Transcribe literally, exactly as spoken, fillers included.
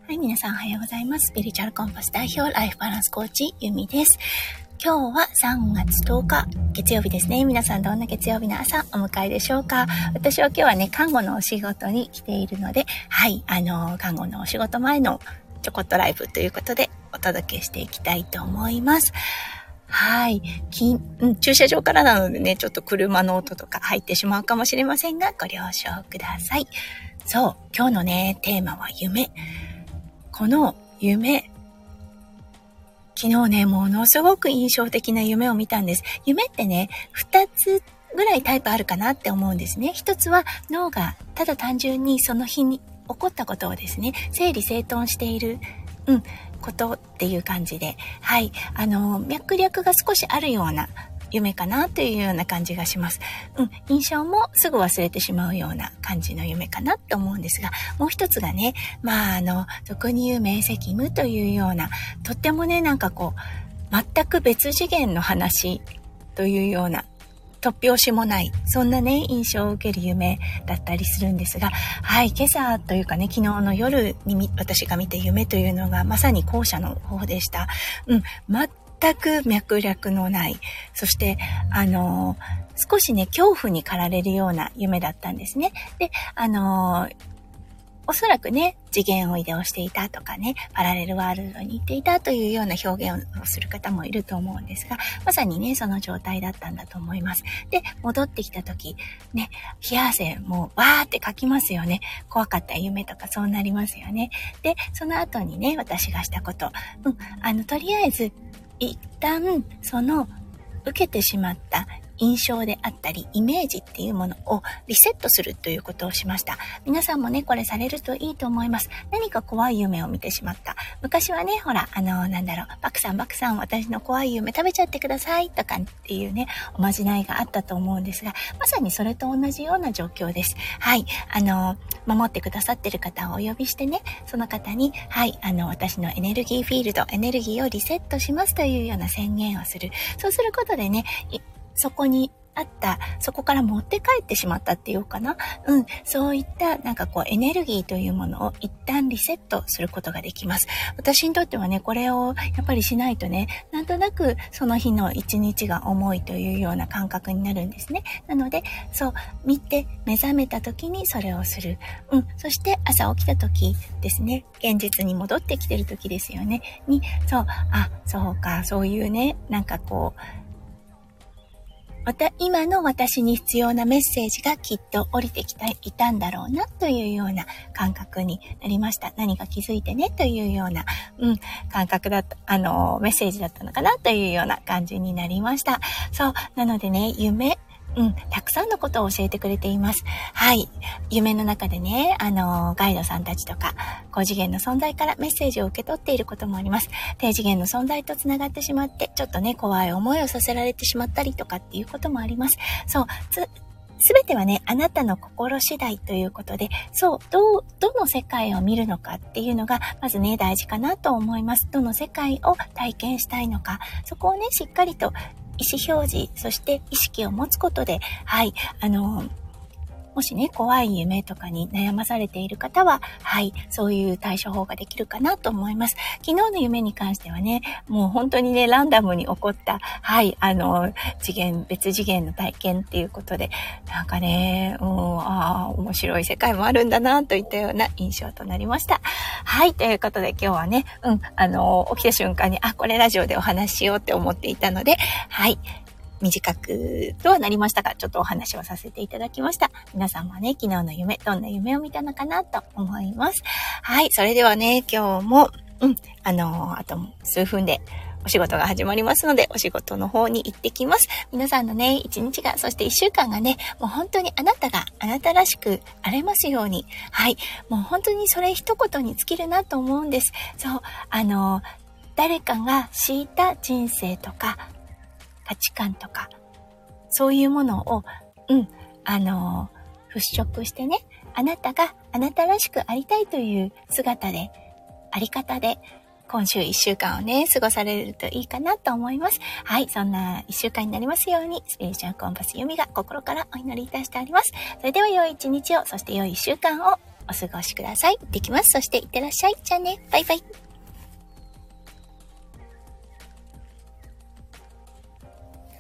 はい、皆さんおはようございます。スピリチュアルコンパス代表ライフバランスコーチゆみです。今日はさんがつとおか月曜日ですね。皆さんどんな月曜日の朝お迎えでしょうか。私は今日はね、看護のお仕事に来ているので、はい、あの看護のお仕事前のちょこっとライブということでお届けしていきたいと思います。はい、きうん、駐車場からなのでね、ちょっと車の音とか入ってしまうかもしれませんが、ご了承ください。そう、今日のね、テーマは夢。この夢、昨日ね、ものすごく印象的な夢を見たんです。夢ってね、二つぐらいタイプあるかなって思うんですね。一つは脳がただ単純にその日に起こったことをですね、整理整頓している、うん、ことっていう感じで、はい、あの、脈略が少しあるような夢かなというような感じがします。うん、印象もすぐ忘れてしまうような感じの夢かなと思うんですが、もう一つがね、まああの、俗に言う明晰夢というような、とってもね、なんかこう、全く別次元の話というような、突拍子もない、そんなね、印象を受ける夢だったりするんですが、はい、今朝というかね、昨日の夜に私が見た夢というのが、まさに後者の方でした。うん、全く脈略のない、そしてあのー、少しね恐怖に駆られるような夢だったんですね。で、あのー、おそらくね次元を移動していたとかね、パラレルワールドに行っていたというような表現をする方もいると思うんですが、まさにねその状態だったんだと思います。で、戻ってきた時ね、冷や汗もうわーってかきますよね。怖かった夢とかそうなりますよね。で、その後にね私がしたこと、うん、あのとりあえず一旦その受けてしまった印象であったりイメージっていうものをリセットするということをしました。皆さんもねこれされるといいと思います。何か怖い夢を見てしまった。昔はねほらあのなんだろう、バクさんバクさん私の怖い夢食べちゃってくださいとかっていうねおまじないがあったと思うんですが、まさにそれと同じような状況です。はい、あの守ってくださってる方をお呼びしてね、その方にはいあの私のエネルギーフィールドエネルギーをリセットしますというような宣言をする。そうすることでね、そこにあった、そこから持って帰ってしまったっていうかな。うん、そういったなんかこうエネルギーというものを一旦リセットすることができます。私にとってはね、これをやっぱりしないとね、なんとなくその日の一日が重いというような感覚になるんですね。なので、そう、見て目覚めた時にそれをする。うん、そして朝起きた時ですね、現実に戻ってきてる時ですよね。に、そう、あ、そうか、そういうね、なんかこう、また今の私に必要なメッセージがきっと降りてきていたんだろうなというような感覚になりました。何か気づいてねというような、うん、感覚だった、あの、メッセージだったのかなというような感じになりました。そう、なのでね、夢、うん、たくさんのことを教えてくれています。はい。夢の中でね、あの、ガイドさんたちとか、高次元の存在からメッセージを受け取っていることもあります。低次元の存在とつながってしまって、ちょっとね、怖い思いをさせられてしまったりとかっていうこともあります。そう、つ、すべてはね、あなたの心次第ということで、そう、どう、どの世界を見るのかっていうのが、まずね、大事かなと思います。どの世界を体験したいのか、そこをね、しっかりと意思表示、そして意識を持つことで、はい、あの、もしね、怖い夢とかに悩まされている方は、はい、そういう対処法ができるかなと思います。昨日の夢に関してはね、もう本当にね、ランダムに起こった、はい、あの、次元、別次元の体験っていうことで、なんかね、うん、ああ、面白い世界もあるんだな、といったような印象となりました。はい、ということで今日はね、うん、あの、起きた瞬間に、あ、これラジオでお話ししようって思っていたので、はい、短くとはなりましたが、ちょっとお話をさせていただきました。皆さんはね、昨日の夢、どんな夢を見たのかなと思います。はい、それではね、今日も、うん、あのー、あと数分でお仕事が始まりますので、お仕事の方に行ってきます。皆さんのね、一日が、そして一週間がね、もう本当にあなたがあなたらしくあれますように。はい、もう本当にそれ一言に尽きるなと思うんです。そう、あのー、誰かが敷いた人生とか、価値観とか、そういうものを、うん、あのー、払拭してね、あなたがあなたらしくありたいという姿で、あり方で、今週一週間をね、過ごされるといいかなと思います。はい、そんな一週間になりますように、スピリチュアルコンパスユミが心からお祈りいたしております。それでは良い一日を、そして良い一週間をおお過ごしください。行ってきます。そしていってらっしゃい。じゃあね。バイバイ。